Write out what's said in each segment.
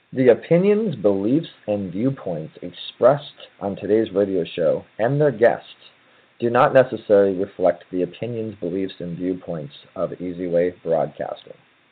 The opinions, beliefs, and viewpoints expressed on today's radio show and their guests do not necessarily reflect the opinions, beliefs, and viewpoints of Easy Way Broadcasting.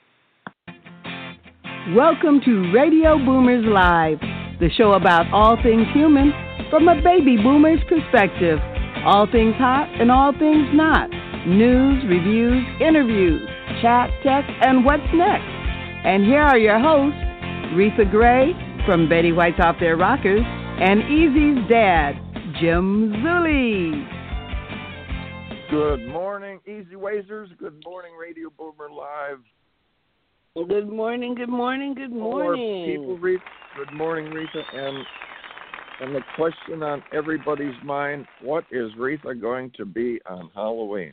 Welcome to Radio Boomers Live, the show about all things human from a baby boomer's perspective. All things hot and all things not. News, reviews, interviews, chat, tech, and what's next. And here are your hosts, Retha Gray from Betty White's Off Their Rockers, and Easy's dad, Jim Zuley. Good morning, Easy Wazers. Good morning, Radio Boomer Live. Good morning, good morning, good morning. People, Rita. Good morning, Rita. And the question on everybody's mind, what is Retha going to be on Halloween?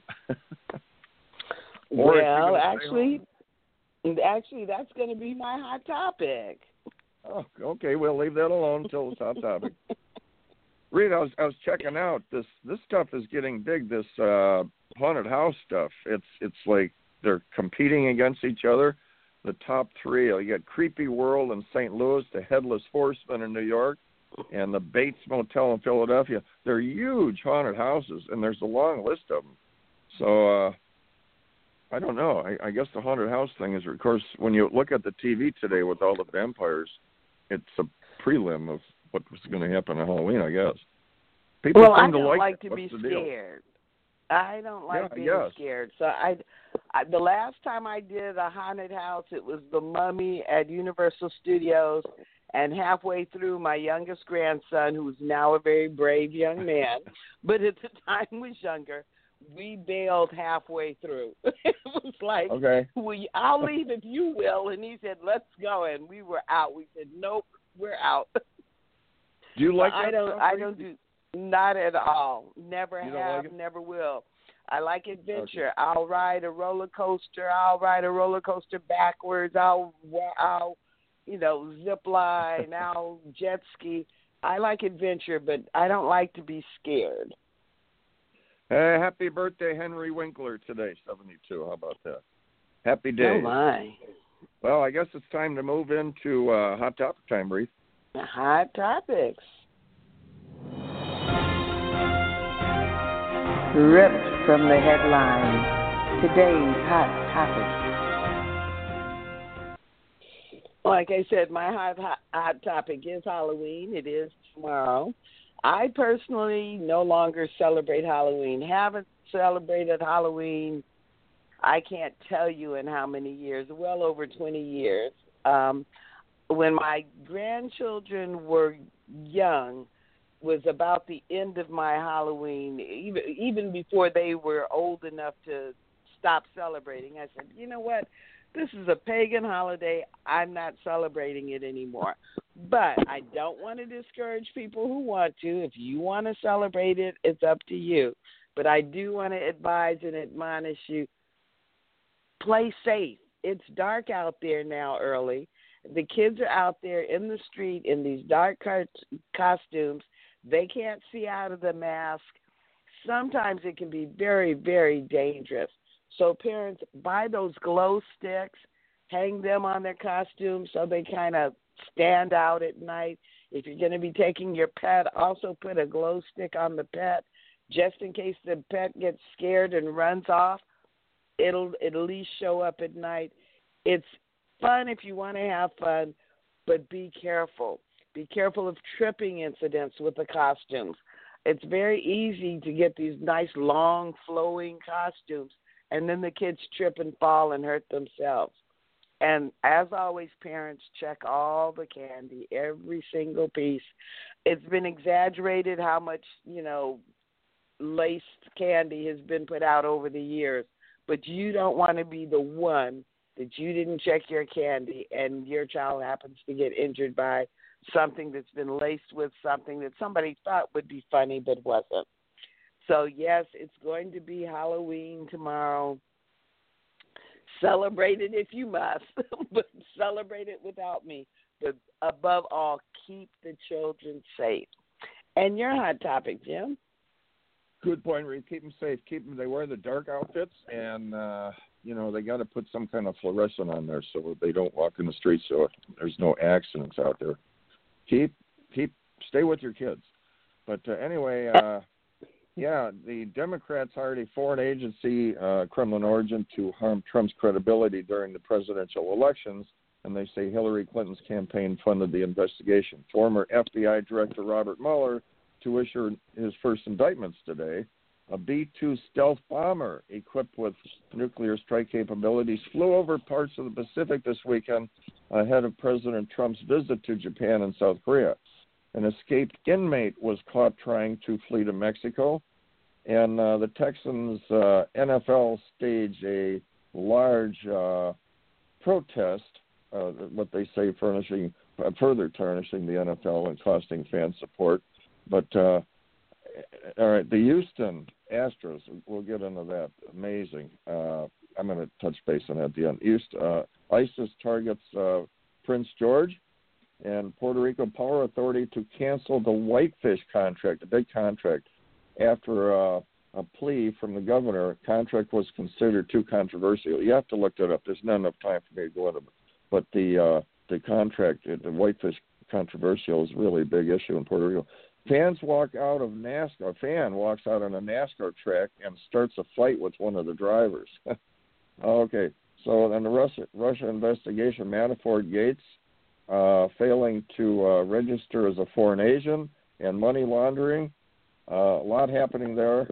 Well, actually, that's going to be my hot topic. Oh, okay. We'll leave that alone until it's hot topic. Rita, I was checking out. This stuff is getting big, this haunted house stuff. It's like they're competing against each other. The top three, you got Creepy World in St. Louis, the Headless Horseman in New York, and the Bates Motel in Philadelphia. They're huge haunted houses, and there's a long list of them. So I don't know. I guess the haunted house thing is, of course, when you look at the TV today with all the vampires, it's a prelim of what was going to happen on Halloween, I guess. People I seem to don't like to What's be the deal? scared. I don't like being yes. scared. So I, the last time I did a haunted house, it was The Mummy at Universal Studios. And halfway through, my youngest grandson, who's now a very brave young man, but at the time was younger, we bailed halfway through. It was like, okay, I'll leave if you will. And he said, let's go. And we were out. We said, nope, we're out. Do you like that? I don't do, not at all. Never You don't have, like it? Never will. I like adventure. Okay. I'll ride a roller coaster. I'll ride a roller coaster backwards. I'll zip line, I'll jet ski. I like adventure, but I don't like to be scared. Happy birthday, Henry Winkler, today, 72. How about that? Happy day. Oh, my. Well, I guess it's time to move into Hot Topic time, Reese. Hot topics. Ripped from the headlines, today's hot topic. Like I said, my hot topic is Halloween. It is tomorrow. I personally no longer celebrate Halloween. Haven't celebrated Halloween, I can't tell you in how many years, well over 20 years. When my grandchildren were young, was about the end of my Halloween, even before they were old enough to stop celebrating. I said, you know what? This is a pagan holiday. I'm not celebrating it anymore. But I don't want to discourage people who want to. If you want to celebrate it, it's up to you. But I do want to advise and admonish you, play safe. It's dark out there now early. The kids are out there in the street in these dark costumes. They can't see out of the mask. Sometimes it can be very, very dangerous. So parents, buy those glow sticks, hang them on their costumes so they kind of stand out at night. If you're going to be taking your pet, also put a glow stick on the pet just in case the pet gets scared and runs off. It'll at least show up at night. It's fun if you want to have fun, but be careful. Be careful of tripping incidents with the costumes. It's very easy to get these nice, long, flowing costumes, and then the kids trip and fall and hurt themselves. And as always, parents, check all the candy, every single piece. It's been exaggerated how much, laced candy has been put out over the years. But you don't want to be the one that you didn't check your candy and your child happens to get injured by something that's been laced with something that somebody thought would be funny but wasn't. So, yes, it's going to be Halloween tomorrow. Celebrate it if you must, but celebrate it without me. But above all, keep the children safe. And your hot topic, Jim? Good point, Reed. Keep them safe. They wear the dark outfits, and they got to put some kind of fluorescent on there so they don't walk in the streets, so there's no accidents out there. Stay with your kids. But anyway, the Democrats hired a foreign agency, Kremlin origin, to harm Trump's credibility during the presidential elections, and they say Hillary Clinton's campaign funded the investigation. Former FBI Director Robert Mueller to issue his first indictments today. A B-2 stealth bomber equipped with nuclear strike capabilities flew over parts of the Pacific this weekend ahead of President Trump's visit to Japan and South Korea. An escaped inmate was caught trying to flee to Mexico, and the Texans NFL staged a large protest, what they say further tarnishing the NFL and costing fan support. But all right, the Houston Astros, we'll get into that. Amazing. I'm going to touch base on that at the end. ISIS targets Prince George, and Puerto Rico Power Authority to cancel the Whitefish contract, a big contract, after a plea from the governor. Contract was considered too controversial. You have to look that up. There's not enough time for me to go into it. But the contract, the Whitefish controversial, is really a big issue in Puerto Rico. Fans walk out of NASCAR. A fan walks out on a NASCAR track and starts a fight with one of the drivers. Okay, so then the Russia investigation, Manafort Gates failing to register as a foreign agent and money laundering. A lot happening there.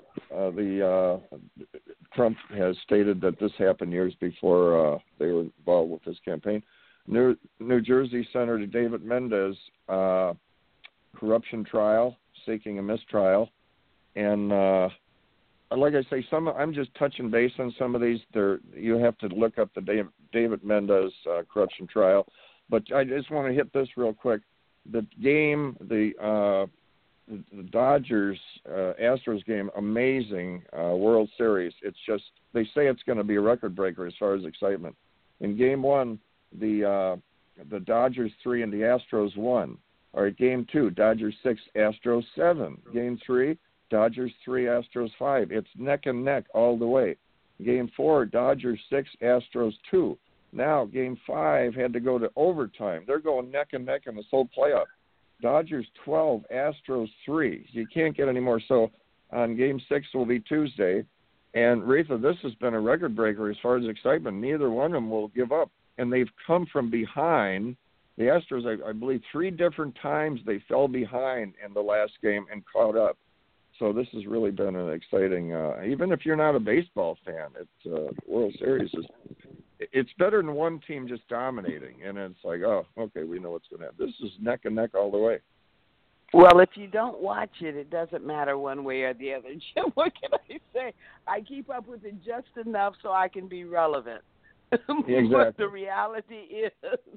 Trump has stated that this happened years before they were involved with his campaign. New Jersey Senator David Mendez, corruption trial, seeking a mistrial. And like I say, I'm just touching base on some of these. You have to look up the David Mendez corruption trial. But I just want to hit this real quick. The game, the Dodgers Astros game, amazing World Series. It's just, they say it's going to be a record breaker as far as excitement. In Game 1, the Dodgers 3 and the Astros 1. All right, Game 2, Dodgers 6, Astros 7. Game 3, Dodgers 3, Astros 5. It's neck and neck all the way. Game 4, Dodgers 6, Astros 2. Now, Game 5 had to go to overtime. They're going neck and neck in this whole playoff. Dodgers 12, Astros 3. You can't get any more. So on Game 6 will be Tuesday. And, Retha, this has been a record breaker as far as excitement. Neither one of them will give up. And they've come from behind. The Astros, I believe, 3 different times they fell behind in the last game and caught up. So this has really been an exciting, even if you're not a baseball fan, World Series it's better than one team just dominating. And it's like, oh, okay, we know what's going to happen. This is neck and neck all the way. Well, if you don't watch it, it doesn't matter one way or the other. Jim, what can I say? I keep up with it just enough so I can be relevant. Exactly. But the reality is,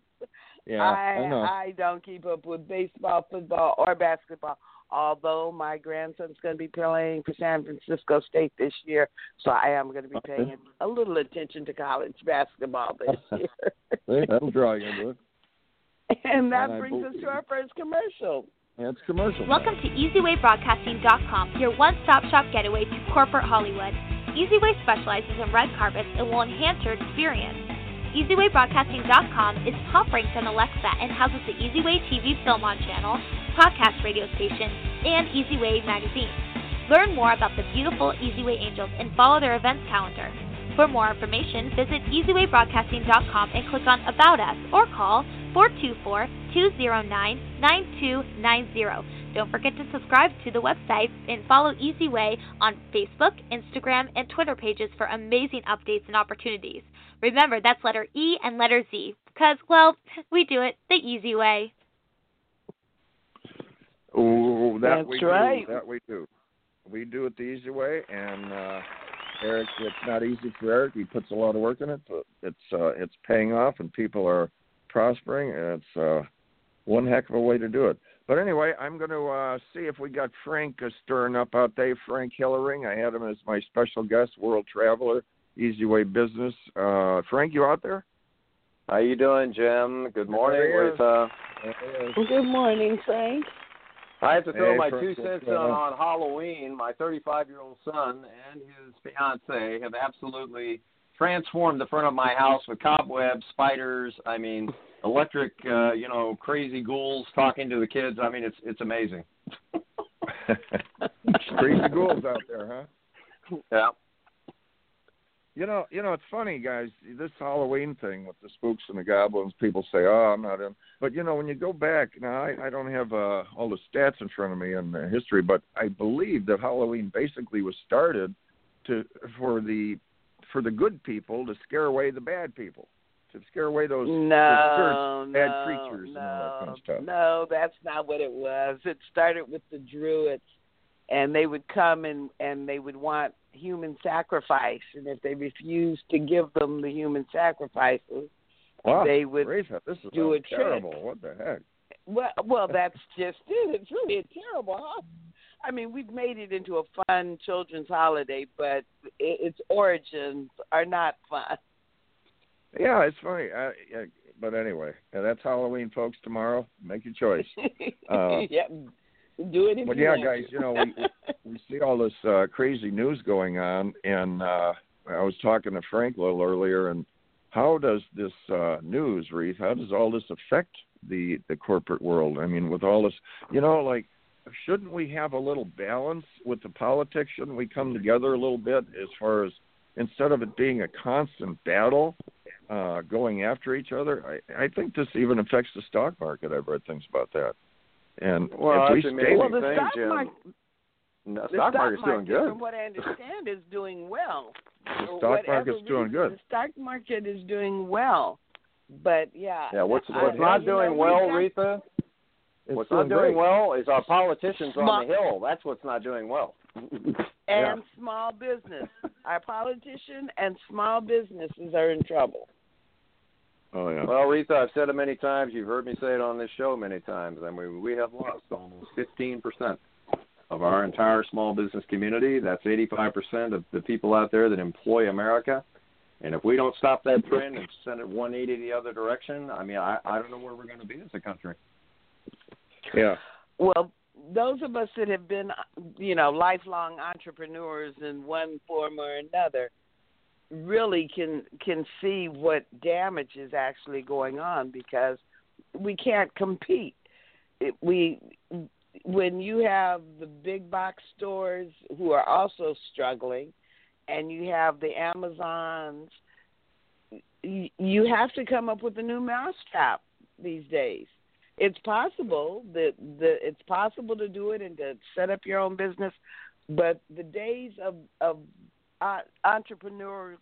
I don't keep up with baseball, football, or basketball, although my grandson's going to be playing for San Francisco State this year, so I am going to be paying a little attention to college basketball this year. That'll draw you into it. And that brings us to our first commercial. Yeah, it's commercial. Welcome to EasyWayBroadcasting.com, your one-stop shop getaway to corporate Hollywood. EasyWay specializes in red carpets and will enhance your experience. EasyWayBroadcasting.com is top-ranked on Alexa and houses the EasyWay TV Film On channel, podcast radio station, and EasyWay magazine. Learn more about the beautiful EasyWay Angels and follow their events calendar. For more information, visit EasyWayBroadcasting.com and click on About Us or call 424-209-9290. Don't forget to subscribe to the website and follow EasyWay on Facebook, Instagram, and Twitter pages for amazing updates and opportunities. Remember, that's letter E and letter Z, because, well, we do it the easy way. Oh, that's right. That we do. We do it the easy way, and Eric, it's not easy for Eric. He puts a lot of work in it, but it's paying off, and people are prospering, and it's one heck of a way to do it. But anyway, I'm going to see if we got Frank stirring up out there. Frank Hillering. I had him as my special guest, world traveler, Easy Way Business. Frank, you out there? How you doing, Jim? Good morning, Retha. Good morning, Frank. I have to throw my 2 Frank, cents in on Halloween. My 35-year-old son and his fiancée have absolutely transformed the front of my house with cobwebs, spiders. I mean, electric, crazy ghouls talking to the kids. I mean, it's amazing. Crazy ghouls out there, huh? Yeah. You know, it's funny, guys, this Halloween thing with the spooks and the goblins, people say, oh, I'm not in. But, when you go back, now I don't have all the stats in front of me and the history, but I believe that Halloween basically was started for the good people to scare away the bad people, to scare away those bad creatures and all that kind of stuff. No, that's not what it was. It started with the Druids, and they would come and they would want human sacrifice, and if they refused to give them the human sacrifices, they would do a terrible. trick. What the heck? Well, that's just it. It's really a terrible. I mean, we've made it into a fun children's holiday, but its origins are not fun. Yeah, it's funny. But anyway, that's Halloween, folks. Tomorrow, make your choice. Yeah. Do it if but you want guys, we see all this crazy news going on, and I was talking to Frank a little earlier, and how does this news, Reeve, how does all this affect the corporate world? I mean, with all this, shouldn't we have a little balance with the politics? Shouldn't we come together a little bit as far as, instead of it being a constant battle, going after each other? I think this even affects the stock market. I've read things about that. And the stock market's doing good. From what I understand, is doing well. The stock market's doing good. The stock market is doing well, but yeah. Yeah, what's not doing well, Retha? What's not doing well is our politicians on the Hill. That's what's not doing well. And small business. Our politicians and small businesses are in trouble. Oh, yeah. Well, Retha, I've said it many times. You've heard me say it on this show many times. I mean, we have lost almost 15% of our entire small business community. That's 85% of the people out there that employ America. And if we don't stop that trend and send it 180 the other direction, I mean, I don't know where we're going to be as a country. Yeah. Well, those of us that have been, lifelong entrepreneurs in one form or another, really can see what damage is actually going on, because we can't compete. When you have the big box stores who are also struggling, and you have the Amazons, you have to come up with a new mousetrap these days. It's possible it's possible to do it and to set up your own business, but the days of entrepreneurship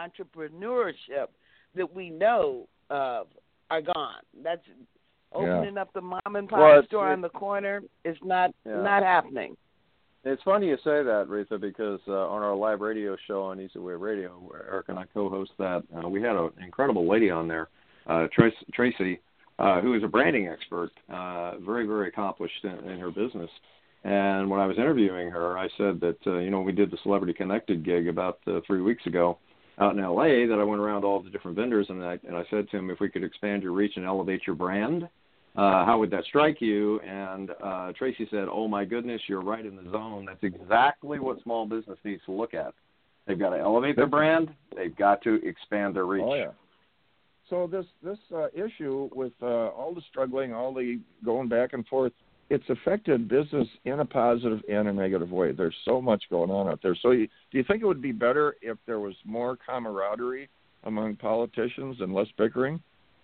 that we know of are gone. That's opening up the mom and pop store on the corner is not happening. It's funny you say that, Retha, because on our live radio show on Easy Way Radio, where Eric and I co-host that, we had an incredible lady on there, Tracy, who is a branding expert, very, very accomplished in her business. And when I was interviewing her, I said that, we did the Celebrity Connected gig about 3 weeks ago out in L.A., that I went around all the different vendors, and I said to him, if we could expand your reach and elevate your brand, how would that strike you? And Tracy said, oh, my goodness, you're right in the zone. That's exactly what small business needs to look at. They've got to elevate their brand. They've got to expand their reach. Oh, yeah. So this issue with all the struggling, all the going back and forth, it's affected business in a positive and a negative way. There's so much going on out there. So do you think it would be better if there was more camaraderie among politicians and less bickering?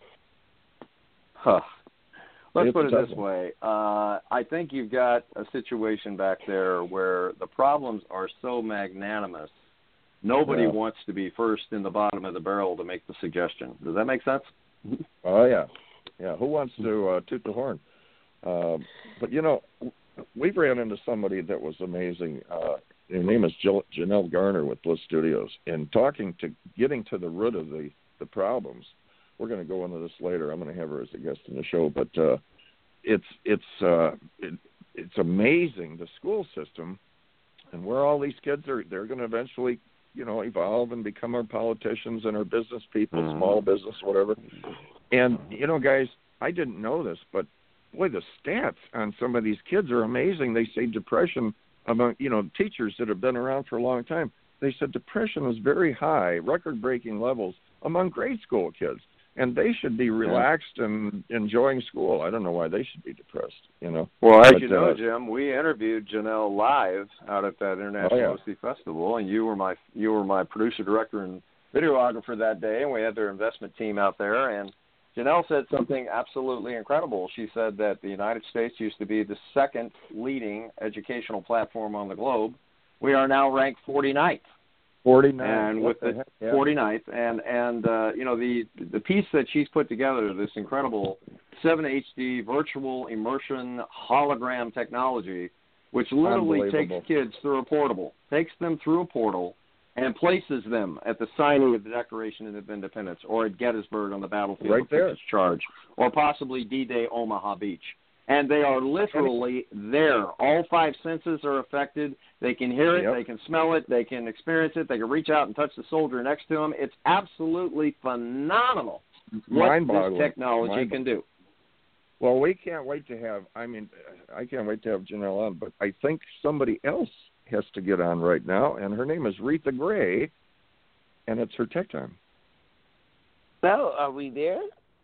Let's put it this way. I think you've got a situation back there where the problems are so magnanimous, nobody wants to be first in the bottom of the barrel to make the suggestion. Does that make sense? Oh, yeah. Yeah, who wants to toot the horn? But, we've ran into somebody that was amazing. Her name is Janelle Garner with Bliss Studios. And getting to the root of the problems, we're going to go into this later. I'm going to have her as a guest in the show. But it's amazing, the school system, and where all these kids they're going to eventually, evolve and become our politicians and our business people, small business, whatever. And, guys, I didn't know this, but boy, the stats on some of these kids are amazing. They say depression among, teachers that have been around for a long time. they said depression was very high, record-breaking levels among grade school kids. And they should be relaxed and enjoying school. I don't know why they should be depressed, you know. Well, as you know, Jim, we interviewed Janelle live out at that International OC Festival, and you were my producer, director, and videographer that day, and we had their investment team out there. And Janelle said something absolutely incredible. She said that the United States used to be the second leading educational platform on the globe. We are now ranked 49th. 49, and with the 49th, and you know, the piece that she's put together, this incredible 7 HD virtual immersion hologram technology, which literally takes kids through a portal, and places them at the signing of the Declaration of Independence, or at Gettysburg on the battlefield of Pickett's Charge, or possibly D-Day Omaha Beach. And they are literally there. All 5 senses are affected. They can hear it, they can smell it, they can experience it, they can reach out and touch the soldier next to them. It's absolutely phenomenal what this technology can do. Well, we can't wait to have, I can't wait to have Janelle on, but I think somebody else has to get on right now, and her name is Retha Gray, and it's her Tech Time. So, are we there?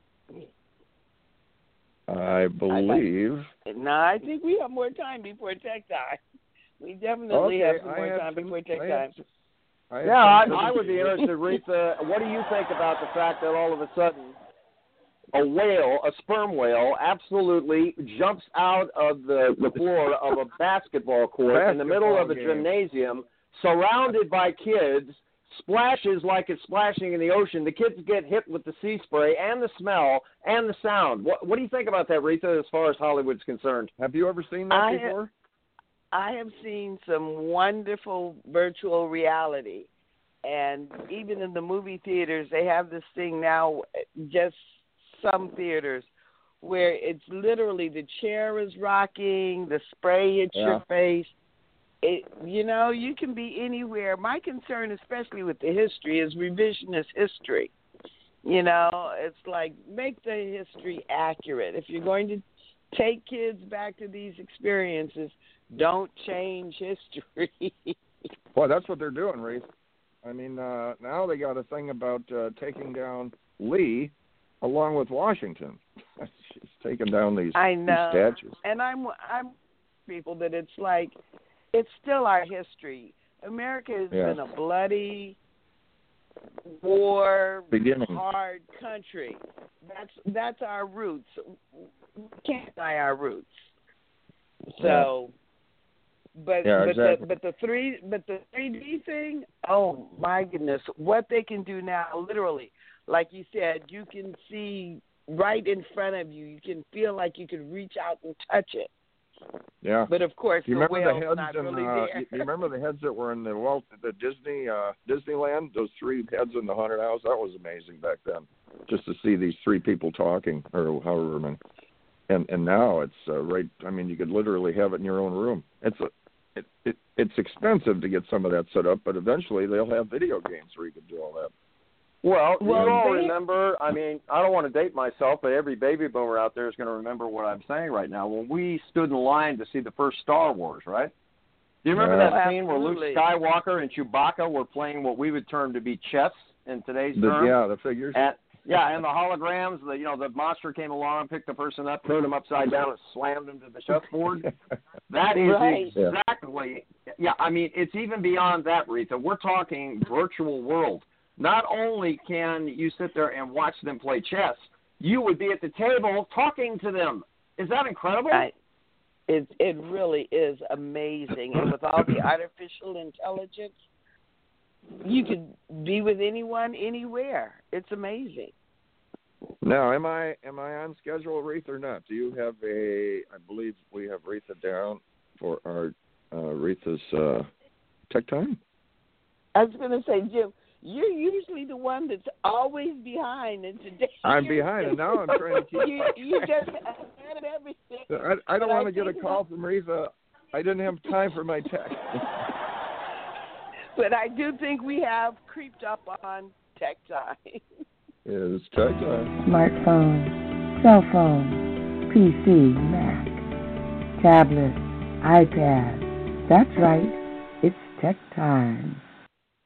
I believe. I think we have more time before Tech Time. We definitely have some more time before Tech Time. I would be interested, Retha. What do you think about the fact that all of a sudden a sperm whale, absolutely jumps out of the floor of a basketball court in the middle of a gymnasium, surrounded by kids, splashes like it's splashing in the ocean. The kids get hit with the sea spray and the smell and the sound. What do you think about that, Retha, as far as Hollywood's concerned? Have you ever seen that before? I have seen some wonderful virtual reality. And even in the movie theaters, they have this thing now, just some theaters, where it's literally the chair is rocking, the spray hits your face. You can be anywhere. My concern, especially with the history, is revisionist history. It's like, make the history accurate. If you're going to take kids back to these experiences, don't change history. Well, that's what they're doing, Reese. I mean, now they got a thing about taking down Lee along with Washington. She's taking down these statues. And I'm people that it's like, it's still our history. America has been a bloody, war, hard country. That's our roots. We can't deny our roots. So, but the 3D thing, oh my goodness, what they can do now, literally, like you said, you can see right in front of you. You can feel like you could reach out and touch it. Yeah. But of course, you remember the heads not really there. You remember the heads that were in the Disneyland? Those 3 heads in the haunted house. That was amazing back then, just to see these 3 people talking, or however many. And now it's right. I mean, you could literally have it in your own room. It's expensive to get some of that set up, but eventually they'll have video games where you can do all that. Well, you all remember, I mean, I don't want to date myself, but every baby boomer out there is going to remember what I'm saying right now. When we stood in line to see the first Star Wars, right? Do you remember that scene where Luke Skywalker and Chewbacca were playing what we would term to be chess in today's term? Yeah, the figures. And the holograms, the monster came along, picked the person up, turned him upside down, and slammed him to the chessboard. That is exactly, I mean, it's even beyond that, Retha. We're talking virtual world. Not only can you sit there and watch them play chess, you would be at the table talking to them. Is that incredible? It really is amazing. And with all the artificial intelligence, you could be with anyone, anywhere. It's amazing. Now, am I on schedule, Retha, or not? Do you have I believe we have Retha down for our Retha's Tech Time? I was going to say, Jim, you're usually the one that's always behind, and today I'm behind, and now I'm trying to keep. you just had everything. I don't want to get a call from Retha. I didn't have time for my text. But I do think we have creeped up on Tech Time. It's Tech Time. Smartphone, cell phone, PC, Mac, tablet, iPad. That's right. It's Tech Time.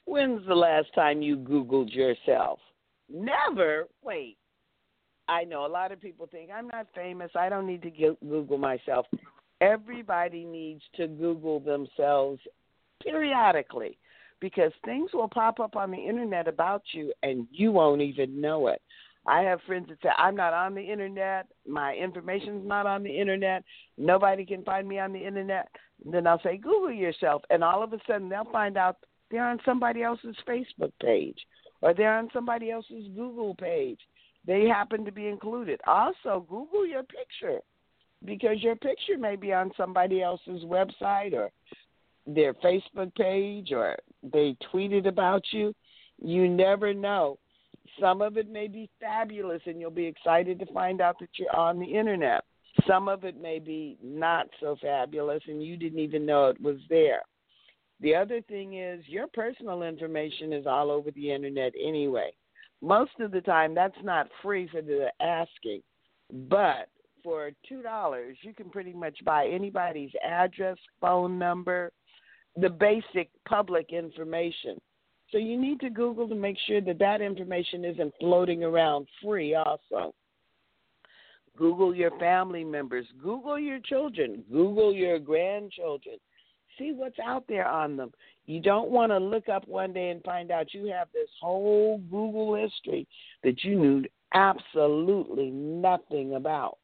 When's the last time you Googled yourself? Never? Wait. I know a lot of people think, I'm not famous. I don't need to Google myself. Everybody needs to Google themselves periodically because things will pop up on the internet about you and you won't even know it. I have friends that say, I'm not on the internet. My information's not on the internet. Nobody can find me on the internet. Then I'll say, Google yourself. And all of a sudden they'll find out they're on somebody else's Facebook page or they're on somebody else's Google page. They happen to be included. Also, Google your picture because your picture may be on somebody else's website or their Facebook page or they tweeted about you. You never know. Some of it may be fabulous and you'll be excited to find out that you're on the internet. Some of it may be not so fabulous and you didn't even know it was there. The other thing is your personal information is all over the internet anyway. Most of the time that's not free for the asking, but for $2 you can pretty much buy anybody's address, phone number, the basic public information. So you need to Google to make sure that that information isn't floating around free also. Google your family members. Google your children. Google your grandchildren. See what's out there on them. You don't want to look up one day and find out you have this whole Google history that you knew absolutely nothing about.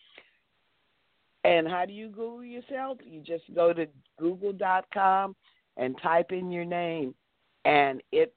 And how do you Google yourself? You just go to google.com and type in your name. And if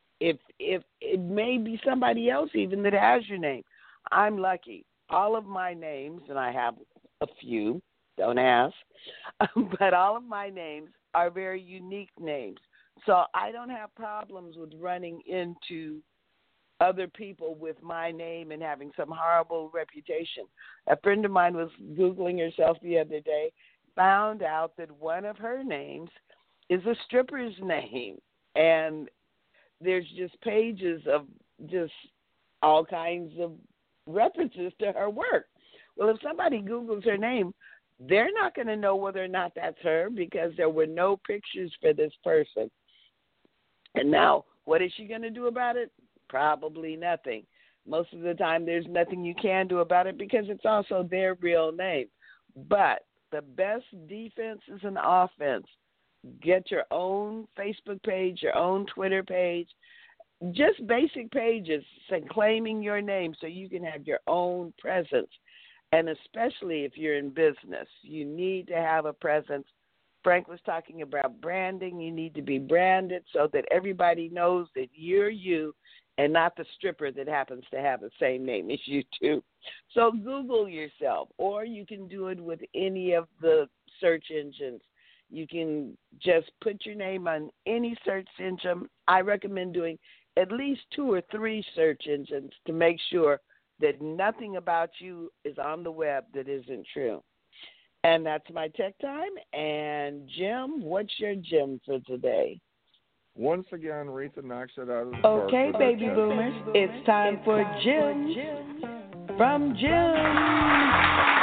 it may be somebody else even that has your name. I'm lucky. All of my names, and I have a few, don't ask, but all of my names are very unique names. So I don't have problems with running into other people with my name and having some horrible reputation. A friend of mine was Googling herself the other day, found out that one of her names is a stripper's name. And there's just pages of just all kinds of references to her work. Well, if somebody Googles her name, they're not going to know whether or not that's her because there were no pictures for this person. And now, what is she going to do about it? Probably nothing. Most of the time, there's nothing you can do about it because it's also their real name. But the best defense is an offense. Get your own Facebook page, your own Twitter page, just basic pages claiming your name so you can have your own presence. And especially if you're in business, you need to have a presence. Frank was talking about branding. You need to be branded so that everybody knows that you're you and not the stripper that happens to have the same name as you too. So Google yourself, or you can do it with any of the search engines. You can just put your name on any search engine. I recommend doing at least 2 or 3 search engines to make sure that nothing about you is on the web that isn't true. And that's my tech time. And Jim, what's your Jim for today? Once again, Retha knocks it out of the park. Okay, baby boomers, it's time for Jim from Jim.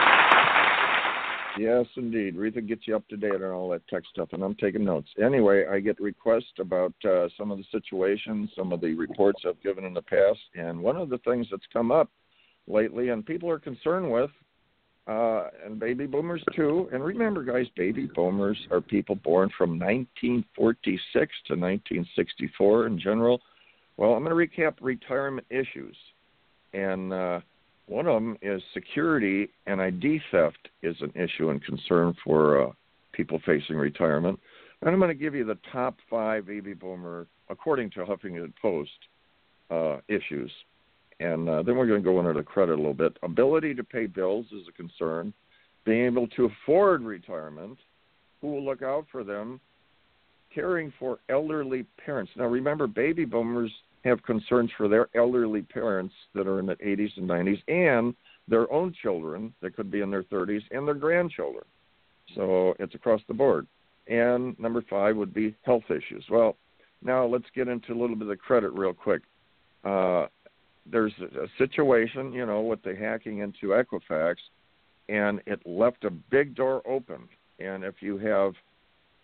Yes, indeed. Retha gets you up to date on all that tech stuff, and I'm taking notes. Anyway, I get requests about some of the situations, some of the reports I've given in the past, and one of the things that's come up lately and people are concerned with, and baby boomers too, and remember, guys, baby boomers are people born from 1946 to 1964 in general. Well, I'm going to recap retirement issues, and one of them is security and ID theft is an issue and concern for people facing retirement. And I'm going to give you the top 5 baby boomer, according to Huffington Post, issues. And then we're going to go into the credit a little bit. Ability to pay bills is a concern. Being able to afford retirement, who will look out for them, caring for elderly parents. Now, remember, baby boomers have concerns for their elderly parents that are in the 80s and 90s and their own children that could be in their 30s and their grandchildren. So it's across the board. And number 5 would be health issues. Well, now let's get into a little bit of credit real quick. There's a situation, with the hacking into Equifax, and it left a big door open. And if you have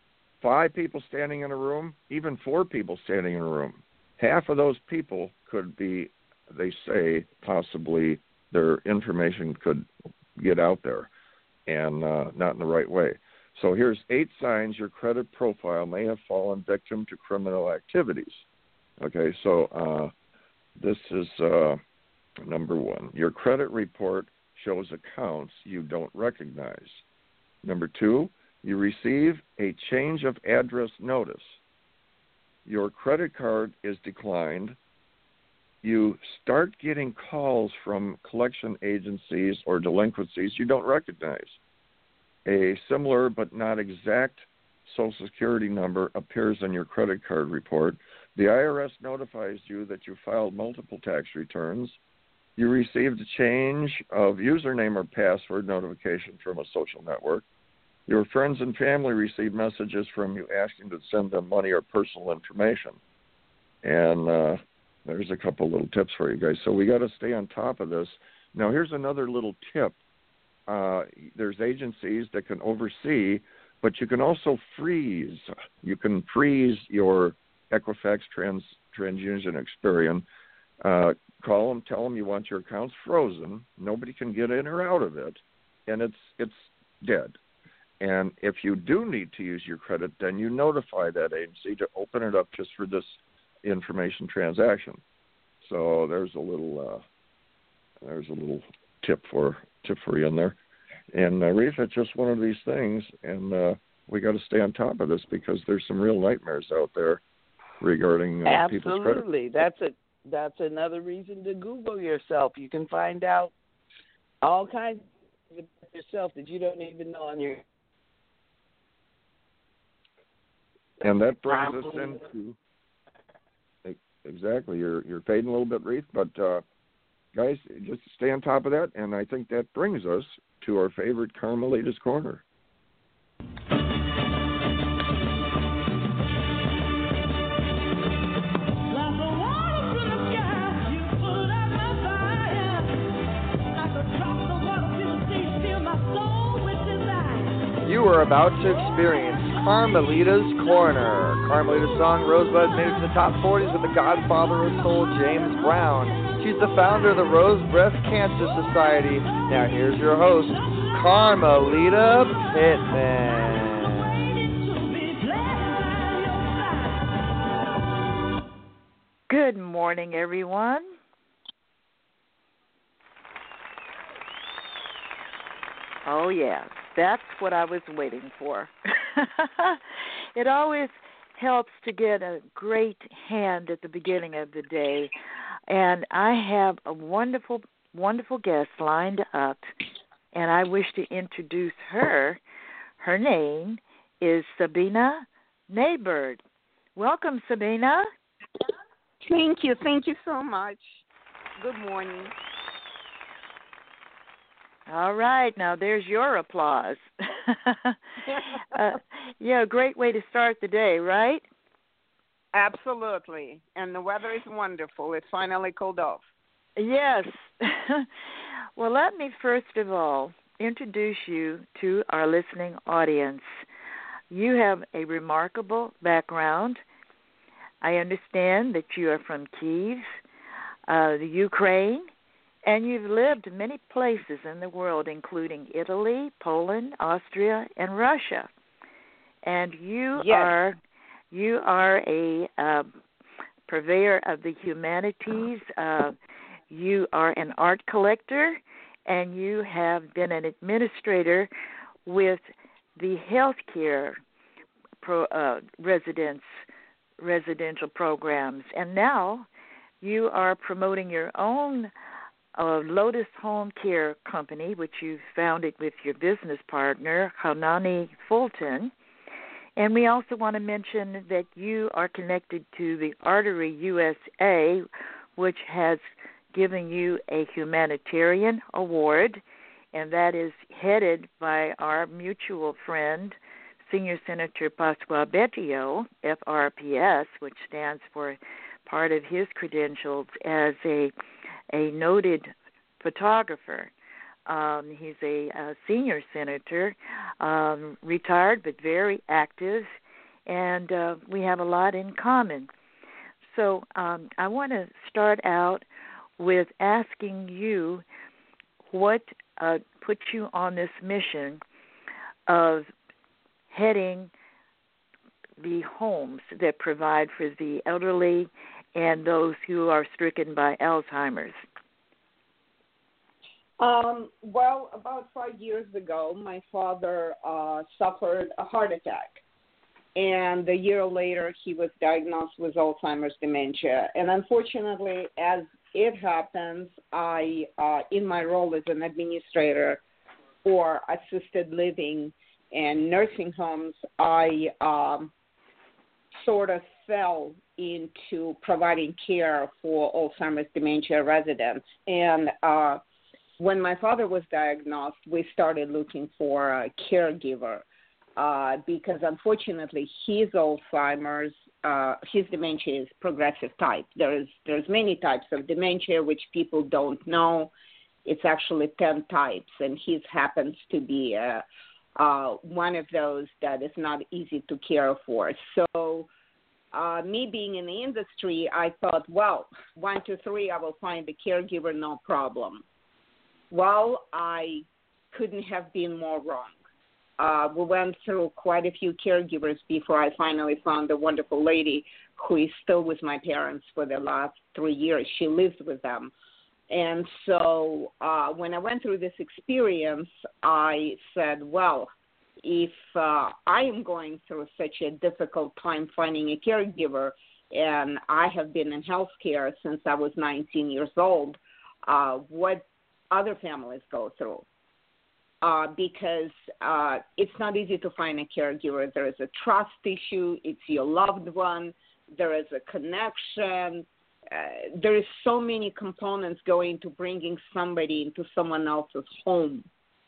5 people standing in a room, even 4 people standing in a room, half of those people could be, they say, possibly their information could get out there and not in the right way. So here's 8 signs your credit profile may have fallen victim to criminal activities. Okay, so this is number 1. Your credit report shows accounts you don't recognize. Number 2, you receive a change of address notice. Your credit card is declined. You start getting calls from collection agencies or delinquencies you don't recognize. A similar but not exact Social Security number appears on your credit card report. The IRS notifies you that you filed multiple tax returns. You received a change of username or password notification from a social network. Your friends and family receive messages from you asking to send them money or personal information. And there's a couple little tips for you guys. So we got to stay on top of this. Now, here's another little tip. There's agencies that can oversee, but you can also freeze. You can freeze your Equifax, TransUnion, Experian. Call them, tell them you want your accounts frozen. Nobody can get in or out of it, and it's dead. And if you do need to use your credit, then you notify that agency to open it up just for this information transaction. So there's a little tip for you in there. And Reef, it's just one of these things, and we got to stay on top of this because there's some real nightmares out there regarding people's credit. Absolutely, that's another reason to Google yourself. You can find out all kinds of yourself that you don't even know on your. And that brings us into exactly. You're fading a little bit, Reef, but guys, just stay on top of that. And I think that brings us to our favorite Carmelita's Corner. You are about to experience Carmelita's Corner. Carmelita's song Rosebud made it to the top 40s with the Godfather of Soul, James Brown. She's the founder of the Rose Breast Cancer Society. Now here's your host, Carmelita Pittman. Good morning, everyone. Oh, yeah. That's what I was waiting for. It always helps to get a great hand at the beginning of the day. And I have a wonderful, wonderful guest lined up, and I wish to introduce her. Her name is Sabina Naybird. Welcome, Sabina. Thank you. Thank you so much. Good morning. All right, now there's your applause. Yeah, a great way to start the day, right? Absolutely. And the weather is wonderful. It finally cooled off. Yes. Well, let me first of all introduce you to our listening audience. You have a remarkable background. I understand that you are from Kyiv, the Ukraine, and you've lived many places in the world, including Italy, Poland, Austria, and Russia. And you are a purveyor of the humanities. You are an art collector, and you have been an administrator with the healthcare residential programs. And now you are promoting your own Lotus Home Care Company, which you founded with your business partner, Hanani Fulton. And we also want to mention that you are connected to the Artery USA, which has given you a humanitarian award, and that is headed by our mutual friend, Senior Senator Pasquale Bettio, FRPS, which stands for part of his credentials as a noted photographer. He's a senior senator, retired but very active and we have a lot in common. So I want to start out with asking you what put you on this mission of heading the homes that provide for the elderly and those who are stricken by Alzheimer's. Well, about 5 years ago, my father suffered a heart attack. And a year later, he was diagnosed with Alzheimer's dementia. And unfortunately, as it happens, I, in my role as an administrator for assisted living and nursing homes, I sort of fell into providing care for Alzheimer's dementia residents. And when my father was diagnosed, we started looking for a caregiver. Because unfortunately his Alzheimer's, his dementia is progressive type. There's many types of dementia which people don't know. It's actually 10 types, and his happens to be one of those that is not easy to care for. So me being in the industry, I thought, well, 1, 2, 3, I will find a caregiver, no problem. Well, I couldn't have been more wrong. We went through quite a few caregivers before I finally found a wonderful lady who is still with my parents for the last 3 years. She lives with them. And so when I went through this experience, I said, well, if I am going through such a difficult time finding a caregiver, and I have been in healthcare since I was 19 years old, what other families go through? Because it's not easy to find a caregiver. There is a trust issue. It's your loved one. There is a connection. There is so many components going to bringing somebody into someone else's home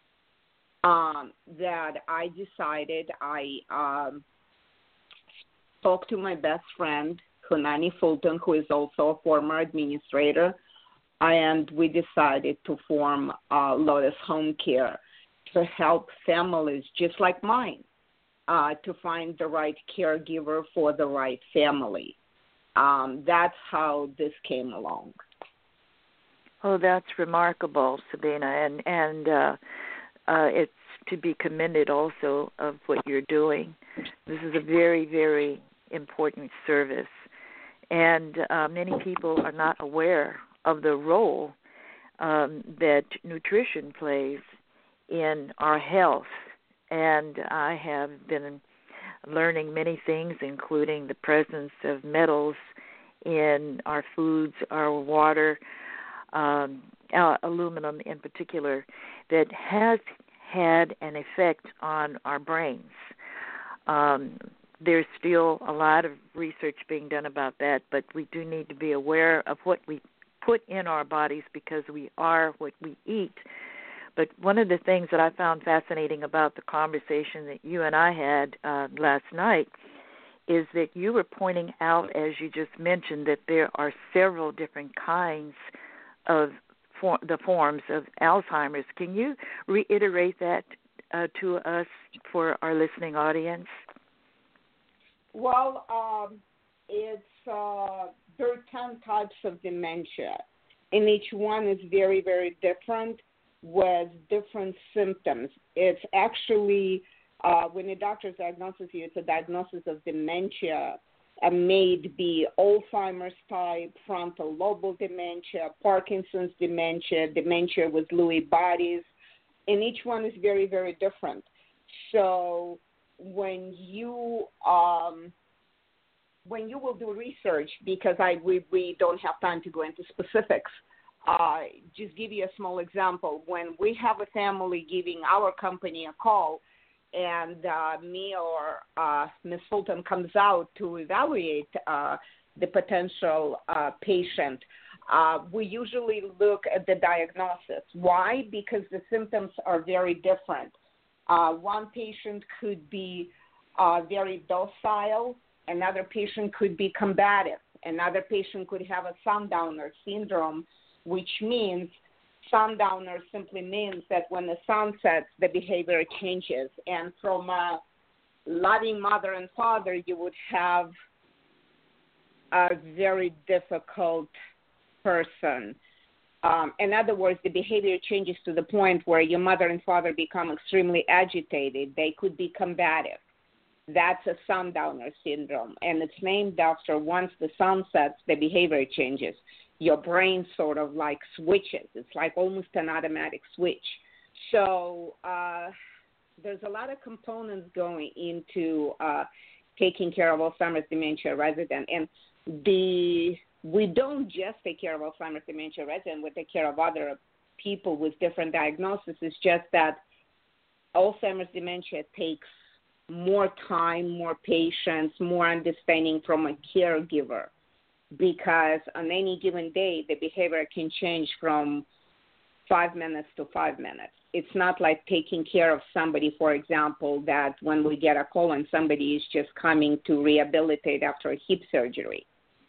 that I decided I spoke to my best friend, Hunani Fulton, who is also a former administrator, and we decided to form Lotus Home Care to help families just like mine to find the right caregiver for the right family. That's how this came along. Oh, that's remarkable, Sabina, and it's to be commended also of what you're doing. This is a very, very important service, and many people are not aware of the role that nutrition plays in our health. And I have been learning many things, including the presence of metals in our foods, our water, aluminum in particular, that has had an effect on our brains. There's still a lot of research being done about that, but we do need to be aware of what we put in our bodies because we are what we eat. But one of the things that I found fascinating about the conversation that you and I had last night is that you were pointing out, as you just mentioned, that there are several different kinds of the forms of Alzheimer's. Can you reiterate that to us for our listening audience? Well, there are 10 types of dementia, and each one is very, very different with different symptoms. It's actually, when a doctor diagnoses you, it's a diagnosis of dementia. May it be Alzheimer's type, frontal lobal dementia, Parkinson's dementia, dementia with Lewy bodies, and each one is very, very different. So when you will do research, because we don't have time to go into specifics, just give you a small example. When we have a family giving our company a call, and me or Ms. Fulton comes out to evaluate the potential patient, we usually look at the diagnosis. Why? Because the symptoms are very different. One patient could be very docile. Another patient could be combative. Another patient could have a sundowner syndrome, which means sundowner simply means that when the sun sets, the behavior changes. And from a loving mother and father, you would have a very difficult person. In other words, the behavior changes to the point where your mother and father become extremely agitated. They could be combative. That's a sundowner syndrome, and it's named after once the sun sets, the behavior changes. Your brain sort of like switches. It's like almost an automatic switch. So there's a lot of components going into taking care of Alzheimer's dementia resident, and we don't just take care of Alzheimer's dementia resident, we take care of other people with different diagnoses. It's just that Alzheimer's dementia takes more time, more patience, more understanding from a caregiver, because on any given day, the behavior can change from 5 minutes to 5 minutes. It's not like taking care of somebody, for example, that when we get a call and somebody is just coming to rehabilitate after a hip surgery.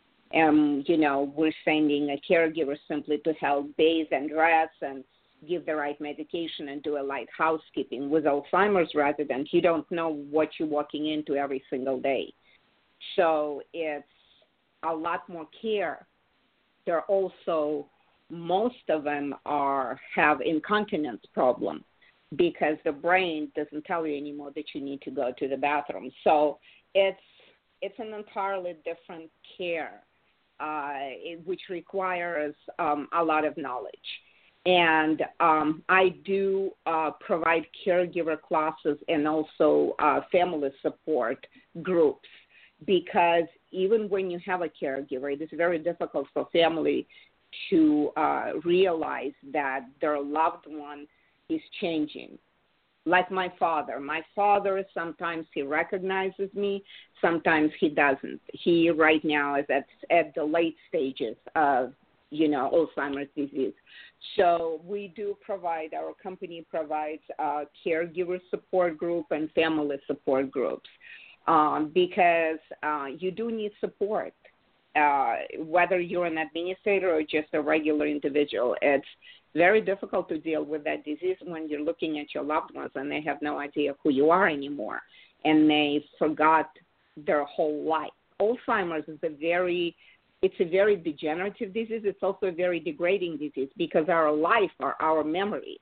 We're sending a caregiver simply to help bathe and dress and give the right medication and do a light housekeeping. With Alzheimer's resident, you don't know what you're walking into every single day. So it's a lot more care. They're also, most of them have incontinence problem because the brain doesn't tell you anymore that you need to go to the bathroom. So it's an entirely different care, which requires a lot of knowledge. And I do provide caregiver classes and also family support groups, because even when you have a caregiver, it is very difficult for family to realize that their loved one is changing. Like my father. My father, sometimes he recognizes me, sometimes he doesn't. He right now is at the late stages of, Alzheimer's disease. So we do provide, our company provides a caregiver support group and family support groups because you do need support. Whether you're an administrator or just a regular individual, it's very difficult to deal with that disease when you're looking at your loved ones and they have no idea who you are anymore, and they forgot their whole life. Alzheimer's is a very degenerative disease. It's also a very degrading disease because our life are our memory.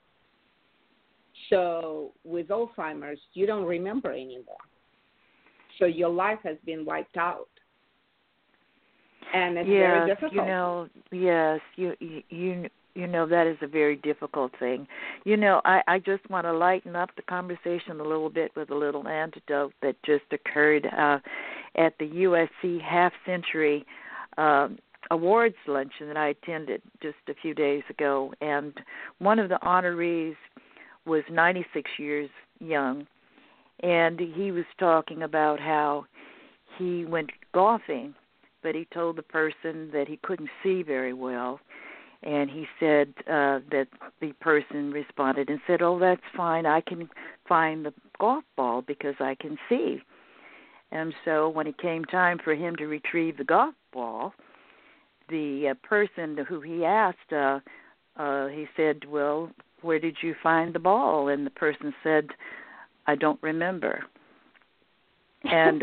So with Alzheimer's, you don't remember anymore. So your life has been wiped out. And it's very difficult. Yes, that is a very difficult thing. I just want to lighten up the conversation a little bit with a little anecdote that just occurred at the USC half-century awards luncheon that I attended just a few days ago. And one of the honorees was 96 years young, and he was talking about how he went golfing, but he told the person that he couldn't see very well. And he said that the person responded and said, "Oh, that's fine. I can find the golf ball because I can see." And so when it came time for him to retrieve the golf ball, the person who he asked, he said, "Well, where did you find the ball?" And the person said, "I don't remember." And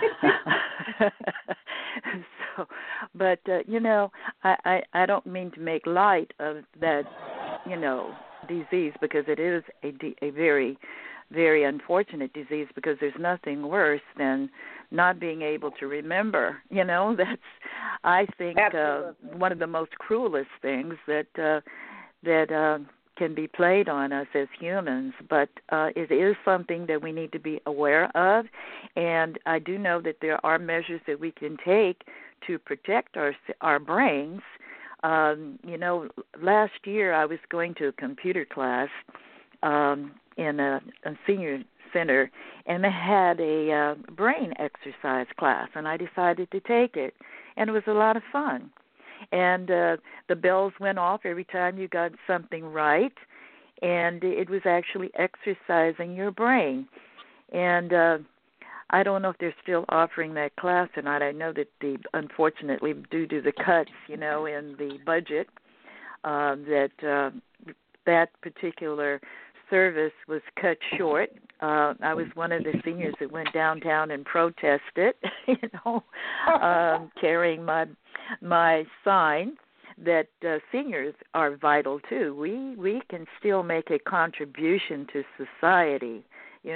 I don't mean to make light of that, disease, because it is a very, very unfortunate disease, because there's nothing worse than not being able to remember. That's, I think, one of the most cruelest things that can be played on us as humans, but it is something that we need to be aware of. And I do know that there are measures that we can take to protect our brains. Last year I was going to a computer class in a senior center, and they had a brain exercise class, and I decided to take it, and it was a lot of fun. And the bells went off every time you got something right, and it was actually exercising your brain. And I don't know if they're still offering that class or not. I know that unfortunately, due to the cuts, in the budget, that particular service was cut short. I was one of the seniors that went downtown and protested, carrying my sign that seniors are vital too. We can still make a contribution to society. I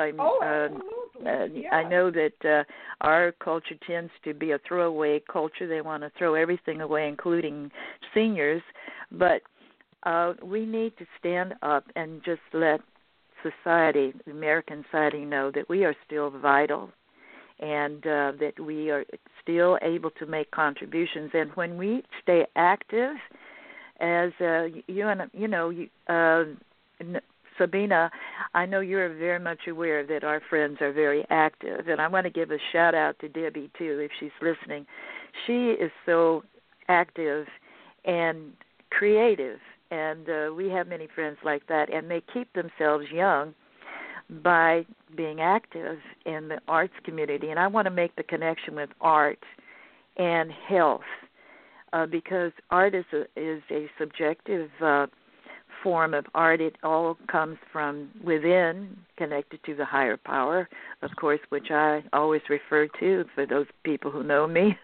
know that our culture tends to be a throwaway culture. They want to throw everything away, including seniors. But we need to stand up and just let society, the American society, know that we are still vital and that we are still able to make contributions. And when we stay active, as Sabina, I know you're very much aware that our friends are very active, and I want to give a shout-out to Debbie, too, if she's listening. She is so active and creative, and we have many friends like that, and they keep themselves young by being active in the arts community. And I want to make the connection with art and health because art is a subjective form of art. It all comes from within, connected to the higher power, of course, which I always refer to for those people who know me.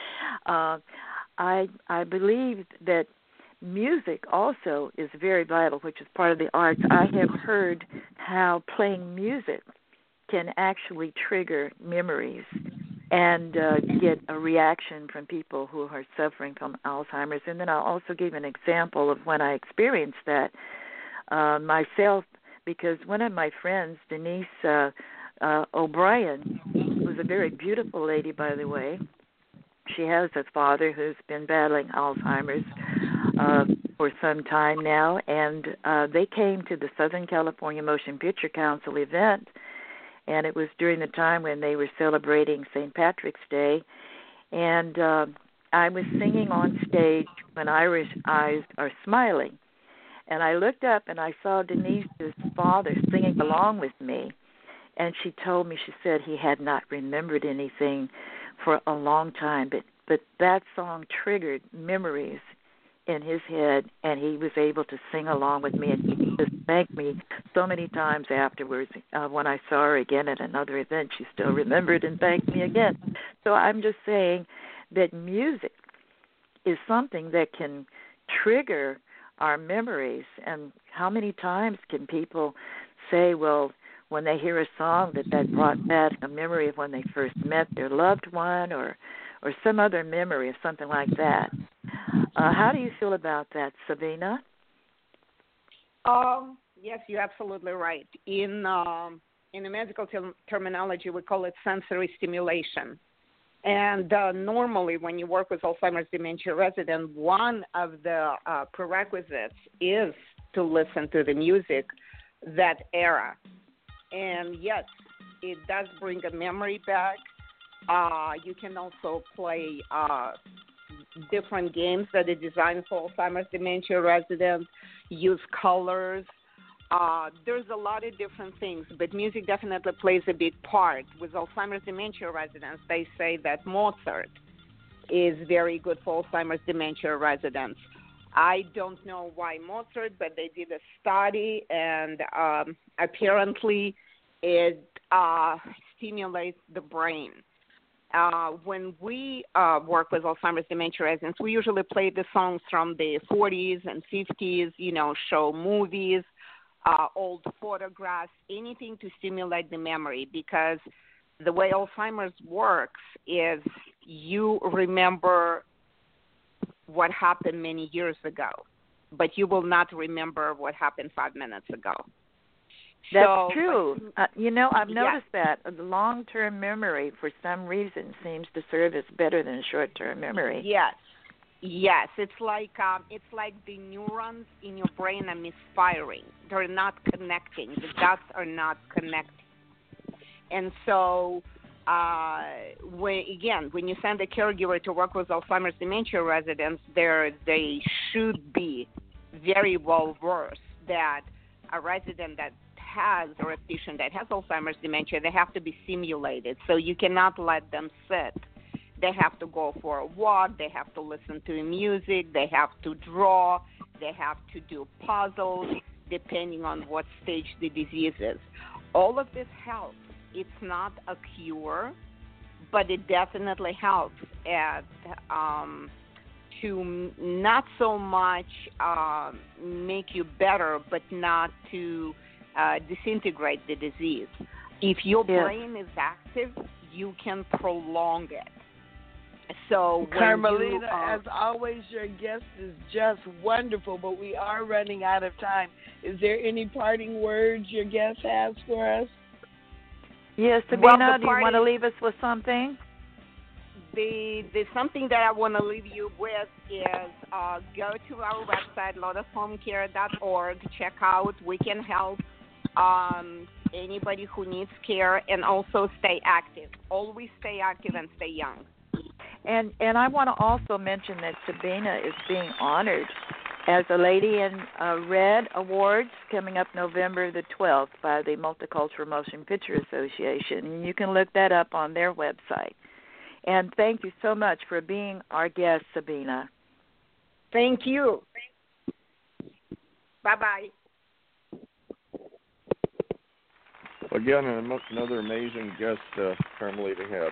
I believe that music also is very vital, which is part of the arts. I have heard how playing music can actually trigger memories and get a reaction from people who are suffering from Alzheimer's. And then I'll also give an example of when I experienced that myself, because one of my friends, Denise O'Brien, was a very beautiful lady, by the way. She has a father who's been battling Alzheimer's for some time now, and they came to the Southern California Motion Picture Council event, and it was during the time when they were celebrating St. Patrick's Day, and I was singing on stage when Irish Eyes Are Smiling, and I looked up and I saw Denise's father singing along with me, and she told me, she said he had not remembered anything for a long time, but that song triggered memories in his head, and he was able to sing along with me, and he just thanked me so many times afterwards. When I saw her again at another event, she still remembered and thanked me again. So I'm just saying that music is something that can trigger our memories, and how many times can people say, well, when they hear a song that brought back a memory of when they first met their loved one or some other memory of something like that. How do you feel about that, Sabina? Yes, you're absolutely right. In the medical terminology, we call it sensory stimulation. And normally when you work with Alzheimer's dementia resident, one of the prerequisites is to listen to the music that era. And yes, it does bring a memory back. You can also play different games that are designed for Alzheimer's dementia residents, use colors. There's a lot of different things, but music definitely plays a big part. With Alzheimer's dementia residents, they say that Mozart is very good for Alzheimer's dementia residents. I don't know why Mozart, but they did a study, and apparently it stimulates the brain. When we work with Alzheimer's dementia residents, we usually play the songs from the 40s and 50s, show movies, old photographs, anything to stimulate the memory, because the way Alzheimer's works is you remember what happened many years ago, but you will not remember what happened 5 minutes ago. That's true. I've noticed that the long-term memory, for some reason, seems to serve as better than short-term memory. Yes. It's like the neurons in your brain are misfiring. They're not connecting. The dots are not connecting. And so, when you send a caregiver to work with Alzheimer's dementia residents, they should be very well versed that a resident that has, or a patient that has Alzheimer's dementia, they have to be simulated. So you cannot let them sit. They have to go for a walk. They have to listen to music. They have to draw. They have to do puzzles, depending on what stage the disease is. all of this helps. It's not a cure, but it definitely helps to not so much make you better, but not to disintegrate the disease. If your brain is active, you can prolong it. So, Carmelita, as always, your guest is just wonderful, but we are running out of time. Is there any parting words your guest has for us? Yes, Sabina, do you want to leave us with something? The something that I want to leave you with is go to our website, lotushomecare.org. Check out We Can Help anybody who needs care, and also stay active. Always stay active and stay young. And I want to also mention that Sabina is being honored as a Lady in Red Awards coming up November the 12th by the Multicultural Motion Picture Association. And you can look that up on their website. And thank you so much for being our guest, Sabina. Thank you. Bye-bye. Again, another amazing guest Carmelita had.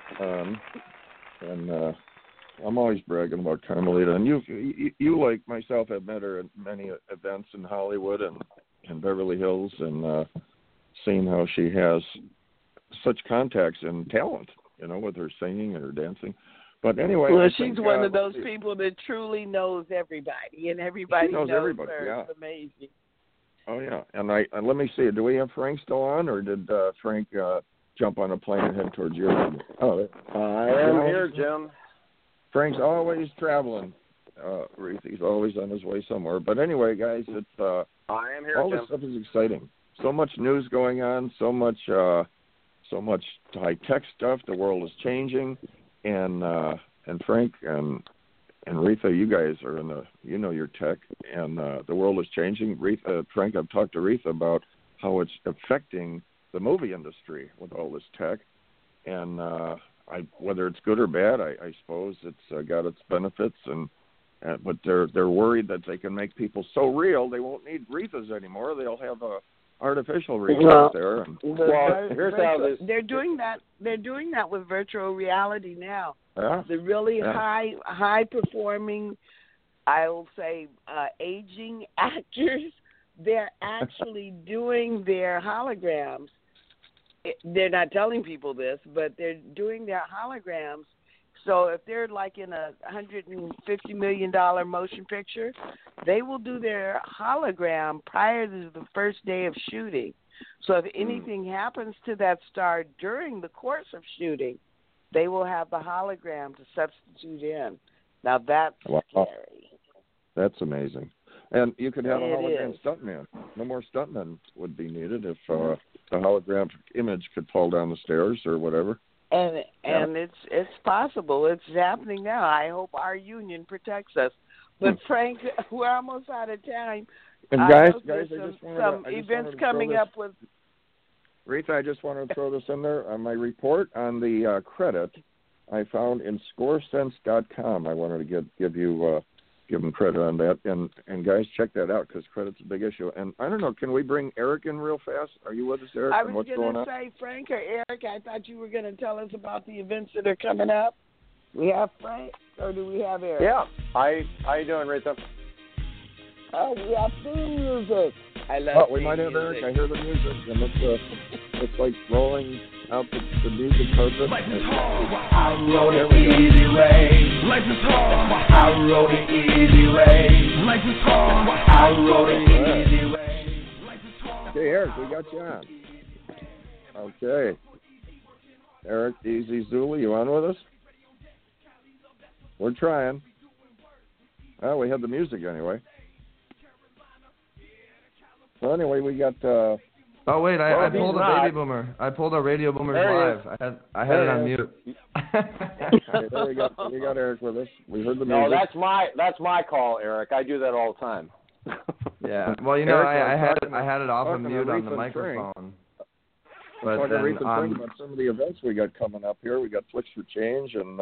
And I'm always bragging about Carmelita. And you like myself, have met her at many events in Hollywood and in Beverly Hills, and seen how she has such contacts and talent, with her singing and her dancing. But anyway, well, she's one of those people that truly knows everybody, and everybody knows everybody. Her. Yeah. It's amazing. Oh yeah, and let me see. Do we have Frank still on, or did Frank jump on a plane and head towards Europe? Oh, I am here, Jim. Frank's always traveling. He's always on his way somewhere. But anyway, guys, it's I am here, all Jim. this stuff is exciting. So much news going on. So much high tech stuff. The world is changing, and Frank and Retha, you guys are in your tech, and the world is changing. Frank, I've talked to Retha about how it's affecting the movie industry with all this tech, and whether it's good or bad, I suppose it's got its benefits, but they're worried that they can make people so real they won't need Rethas anymore. They'll have artificial Rethas there. And, here's how this. They're doing that. They're doing that with virtual reality now. Yeah. The really high performing, I will say, aging actors. They're actually doing their holograms. They're not telling people this, but they're doing their holograms. So if they're like in a $150 million motion picture, they will do their hologram prior to the first day of shooting. So if anything happens to that star during the course of shooting, they will have the hologram to substitute in. Now that's scary. That's amazing. And you could have a hologram stuntman. No more stuntmen would be needed if the holographic image could fall down the stairs or whatever. And it's possible. It's happening now. I hope our union protects us. But Frank, we're almost out of time. And guys, some events coming up with. Retha, I just wanted to throw this in there. On my report on the credit, I found in ScoreSense.com. I wanted to give them credit on that. And guys, check that out because credit's a big issue. And I don't know, can we bring Eric in real fast? Are you with us, Eric? I was going to say, Frank or Eric, I thought you were going to tell us about the events that are coming up. We have Frank, or do we have Eric? Yeah. How you doing, Retha? Oh, we have theme music. I love we might have Eric. I hear the music, and it's like rolling out the music carpet. Life is hard. I wrote it easy way. Life is hard. I wrote it easy way. Life is hard. I wrote it easy way. Life is hard. Okay, Eric, we got you on. Okay. Eric Easy Zulu, you on with us? We're trying. Well, we have the music anyway. So anyway, we got. Oh wait, I pulled a baby boomer. I pulled a Radio Boomers live. I had it on mute. Okay, there we got Eric with us. We heard the music. No, that's my call, Eric. I do that all the time. Yeah. Well, Eric, I had it off of mute on the microphone. But then about some of the events we got coming up here. We got Flicks for Change and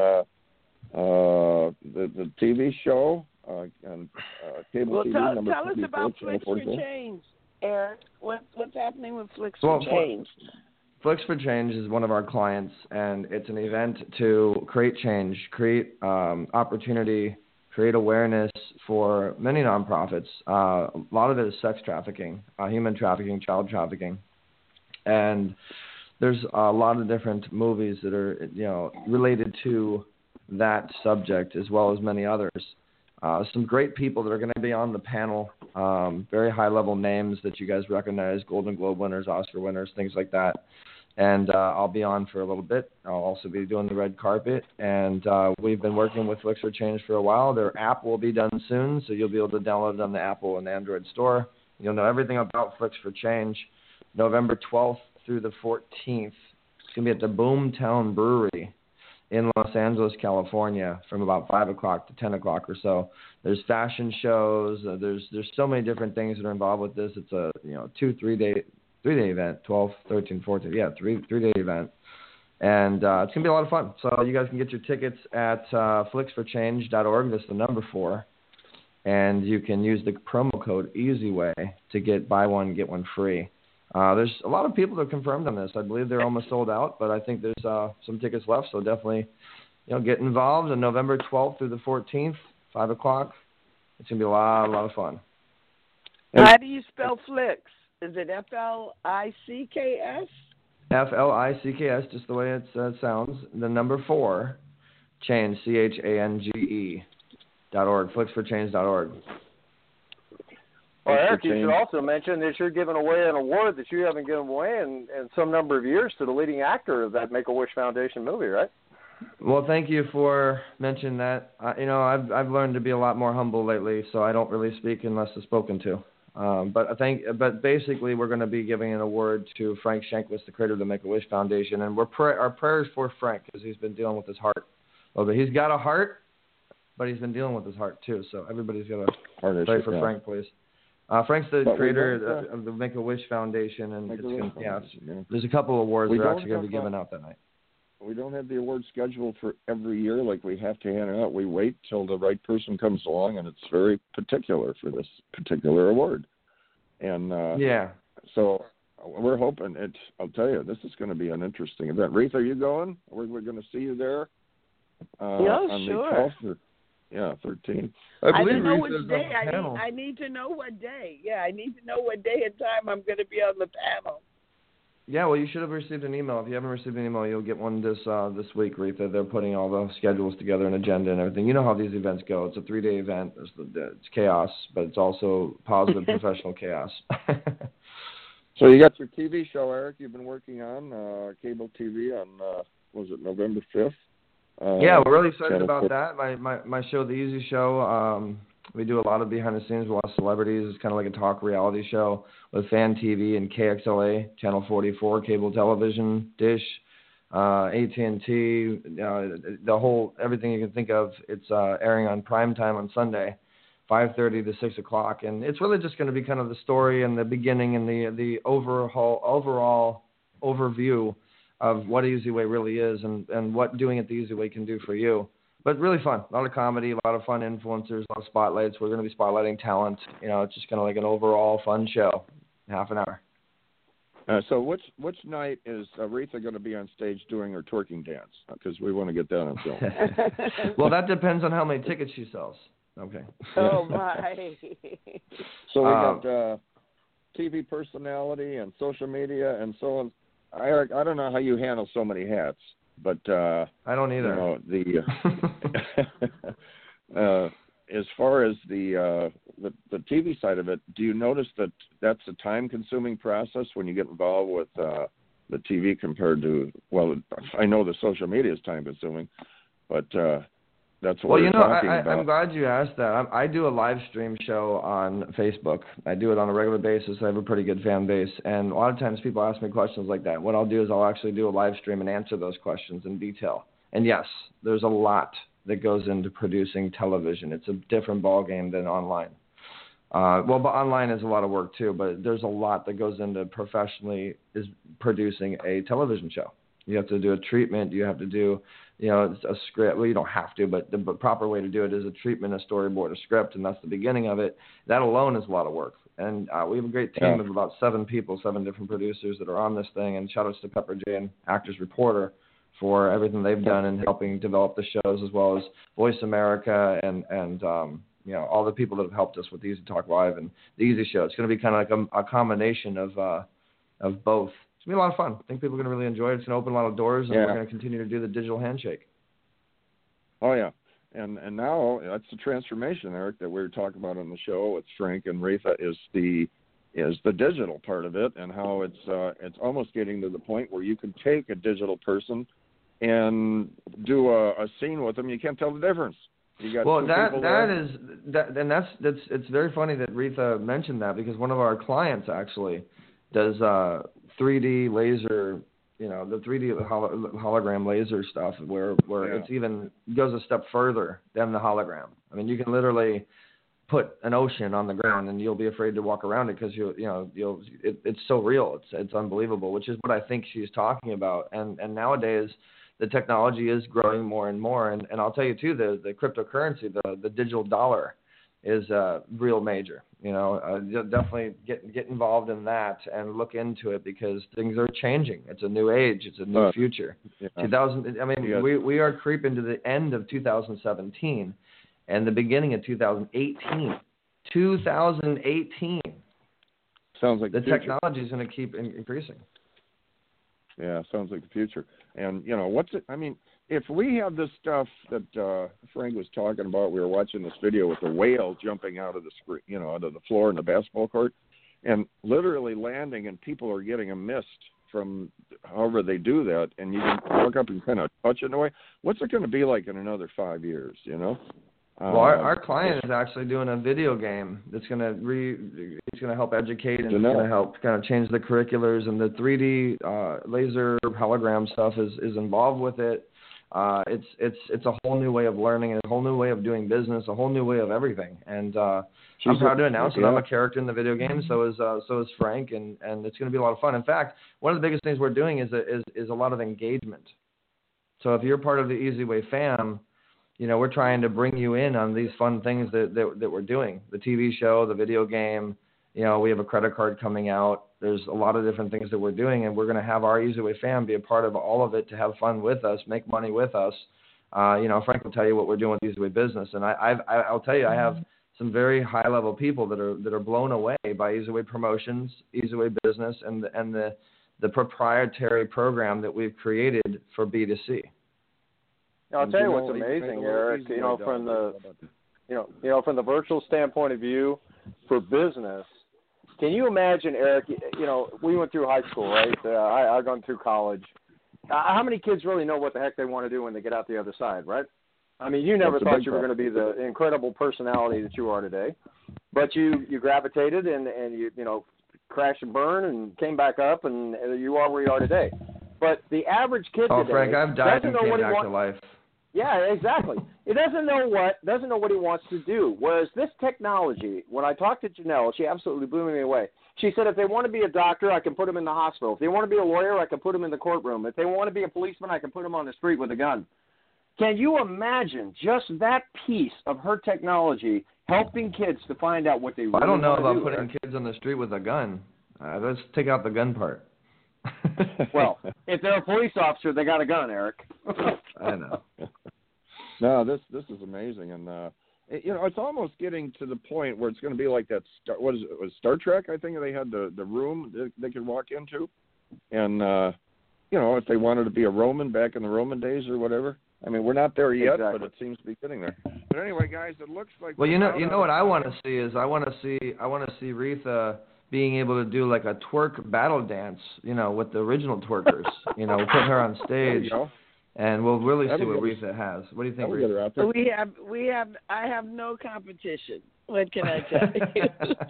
the TV show and cable TV number 24. Tell us about Flicks for Change, Eric. What's happening? happening with Flicks for Change? Flicks for Change is one of our clients, and it's an event to create change, create opportunity, create awareness for many nonprofits. A lot of it is sex trafficking, human trafficking, child trafficking, and there's a lot of different movies that are related to that subject, as well as many others. Some great people that are going to be on the panel, very high-level names that you guys recognize, Golden Globe winners, Oscar winners, things like that. And I'll be on for a little bit. I'll also be doing the red carpet. And we've been working with Flicks for Change for a while. Their app will be done soon, so you'll be able to download it on the Apple and Android store. You'll know everything about Flicks for Change. November 12th through the 14th. It's going to be at the Boomtown Brewery in Los Angeles, California, from about 5 o'clock to 10 o'clock or so. There's fashion shows. There's so many different things that are involved with this. It's a 3-day event, 12, 13, 14, three-day event. And it's going to be a lot of fun. So you guys can get your tickets at flicksforchange.org. That's the number 4. And you can use the promo code EASYWAY to get buy one, get one free. There's a lot of people that have confirmed on this. I believe they're almost sold out, but I think there's some tickets left. So definitely, get involved on November 12th through the 14th, 5 o'clock. It's going to be a lot of fun. How do you spell Flicks? Is it F-L-I-C-K-S? F-L-I-C-K-S, just the way it sounds. The number 4, change, CHANGE.org, flicksforchange.org. Well, Eric, you should also mention that you're giving away an award that you haven't given away in some number of years to the leading actor of that Make-A-Wish Foundation movie, right? Well, thank you for mentioning that. I've learned to be a lot more humble lately, so I don't really speak unless it's spoken to. But basically, we're going to be giving an award to Frank Shankwitz, the creator of the Make-A-Wish Foundation, and our prayers for Frank because he's been dealing with his heart. He's got a heart, but he's been dealing with his heart too. So everybody's got to pray for Frank, please. Frank's the creator of the Make-A-Wish Foundation, and there's a couple of awards that are actually going to be given out that night. We don't have the award scheduled for every year like we have to hand it out. We wait till the right person comes along, and it's very particular for this particular award. And so we're hoping I'll tell you, this is going to be an interesting event. Reith, are you going? We're going to see you there. On sure. The 12th 13th. I don't know which day. I need to know what day. Yeah, I need to know what day and time I'm going to be on the panel. Yeah, well, you should have received an email. If you haven't received an email, you'll get one this week, Retha. They're putting all the schedules together, an agenda and everything. You know how these events go. It's a 3-day event. It's chaos, but it's also positive professional chaos. So you got your TV show, Eric, you've been working on, cable TV on, was it November 5th? Yeah, we're really excited about that. My show, The Easy Show, we do a lot of behind the scenes with a lot of celebrities. It's kind of like a talk reality show with Fan TV and KXLA, Channel 44, cable television, Dish, AT&T, the whole, everything you can think of. It's airing on primetime on Sunday, 5:30 to 6 o'clock. And it's really just going to be kind of the story and the beginning and the overall overview of what Easy Way really is and what doing it the Easy Way can do for you. But really fun. A lot of comedy, a lot of fun influencers, a lot of spotlights. We're going to be spotlighting talent. It's just kind of like an overall fun show, half an hour. So which night is Aretha going to be on stage doing her twerking dance? Because we want to get that on film. Well, that depends on how many tickets she sells. Okay. Oh, my. So we got TV personality and social media and so on. Eric, I don't know how you handle so many hats, but I don't either. As far as the TV side of it, do you notice that that's a time-consuming process when you get involved with the TV compared to? Well, I know the social media is time-consuming, but that's what we're talking about. I'm glad you asked that. I do a live stream show on Facebook. I do it on a regular basis. I have a pretty good fan base. And a lot of times people ask me questions like that. What I'll do is I'll actually do a live stream and answer those questions in detail. And yes, there's a lot that goes into producing television. It's a different ballgame than online. But online is a lot of work too, but there's a lot that goes into professionally is producing a television show. You have to do a treatment. You have to do, a script. Well, you don't have to, but the proper way to do it is a treatment, a storyboard, a script, and that's the beginning of it. That alone is a lot of work. And we have a great team of about 7 people, 7 different producers that are on this thing. And shout outs to Pepper J and Actors Reporter for everything they've done in helping develop the shows, as well as Voice America and all the people that have helped us with Easy Talk Live and the Easy Show. It's going to be kind of like a combination of both. It's going to be a lot of fun. I think people are going to really enjoy it. It's going to open a lot of doors, and we're going to continue to do the digital handshake. Oh, yeah. And now that's the transformation, Eric, that we were talking about on the show with Frank and Retha is the digital part of it, and how it's almost getting to the point where you can take a digital person and do a scene with them. You can't tell the difference. You got it's very funny that Retha mentioned that, because one of our clients actually does 3D laser, the 3D hologram laser stuff, where it's even goes a step further than the hologram. I mean, you can literally put an ocean on the ground and you'll be afraid to walk around it because it's so real. It's unbelievable, which is what I think she's talking about. And nowadays the technology is growing more and more. And I'll tell you too, the cryptocurrency, the digital dollar is real major. Definitely get involved in that and look into it, because things are changing. It's a new age. It's a new future. Yeah. We are creeping to the end of 2017 and the beginning of 2018. 2018. Sounds like the technology is going to keep increasing. Yeah, sounds like the future. And if we have this stuff that Frank was talking about, we were watching this video with the whale jumping out of the screen, out of the floor in the basketball court, and literally landing, and people are getting a mist from however they do that, and you can look up and kind of touch it in a way. What's it going to be like in another 5 years? Well, our client is actually doing a video game that's going to help educate, and it's going to help kind of change the curriculars, and the 3D laser hologram stuff is involved with it. It's a whole new way of learning, and a whole new way of doing business, a whole new way of everything. And I'm proud to announce that I'm a character in the video game. So is Frank, and it's going to be a lot of fun. In fact, one of the biggest things we're doing is a lot of engagement. So if you're part of the Easy Way fam, we're trying to bring you in on these fun things that we're doing. The TV show, the video game, we have a credit card coming out. There's a lot of different things that we're doing, and we're going to have our Easy Way fam be a part of all of it, to have fun with us, make money with us. Frank will tell you what we're doing with Easy Way Business, and I'll tell you, I have some very high-level people that are blown away by Easy Way Promotions, Easy Way Business, and the proprietary program that we've created for B2C. I'll tell you what's amazing, Eric. From the virtual standpoint of view for business, can you imagine, Eric? We went through high school, right? I've gone through college. How many kids really know what the heck they want to do when they get out the other side, right? I mean, you never thought you were going to be the incredible personality that you are today, but you gravitated and you crashed and burned and came back up, and you are where you are today. But the average kid today, Frank, I've died and came back to life. Yeah, exactly. It doesn't know what he wants to do. Whereas this technology, when I talked to Janelle, she absolutely blew me away. She said, if they want to be a doctor, I can put them in the hospital. If they want to be a lawyer, I can put them in the courtroom. If they want to be a policeman, I can put them on the street with a gun. Can you imagine just that piece of her technology helping kids to find out what they really want to do? I don't know about putting kids on the street with a gun. Let's take out the gun part. Well, if they're a police officer, they got a gun, Eric. I know. No, this is amazing, and it's almost getting to the point where it's going to be like that. What is it? Was Star Trek? I think they had the room they could walk into, and if they wanted to be a Roman back in the Roman days or whatever. I mean, we're not there yet, but it seems to be getting there. But anyway, guys, it looks like. Well, you know what I want to see is I want to see Retha being able to do like a twerk battle dance, with the original twerkers. Put her on stage, and we'll really see what Retha has. What do you think, Retha? I have no competition. What can I tell you?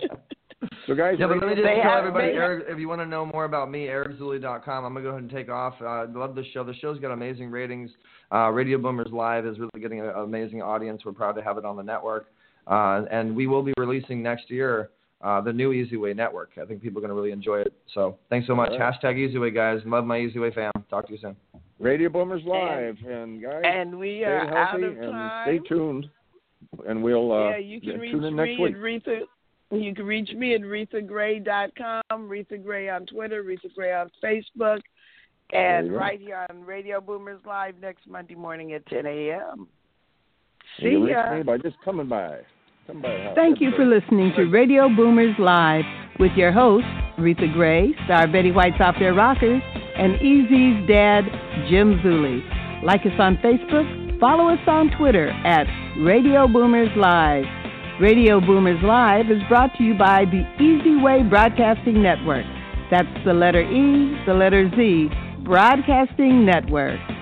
So guys, but let me just tell everybody, Eric, if you want to know more about me, EricZulli.com. I'm going to go ahead and take off. I love the show. The show's got amazing ratings. Radio Boomers Live is really getting an amazing audience. We're proud to have it on the network. And we will be releasing next year the new Easy Way Network. I think people are going to really enjoy it. So thanks so much. Right. Hashtag Easy Way, guys. Love my Easy Way fam. Talk to you soon. Radio Boomers Live. And guys, and we are out of time. Stay tuned. And we'll you can reach tune in next me week. and Retha. You can reach me at RethaGray.com, Retha Gray on Twitter, Retha Gray on Facebook, and right here on Radio Boomers Live next Monday morning at 10 a.m. See ya. By just coming by. Thank you for listening to Radio Boomers Live with your hosts, Retha Gray, star Betty White's Off Their Rockers, and Easy's dad, Jim Zuley. Like us on Facebook, follow us on Twitter at Radio Boomers Live. Radio Boomers Live is brought to you by the Easy Way Broadcasting Network. That's the letter E, the letter Z, Broadcasting Network.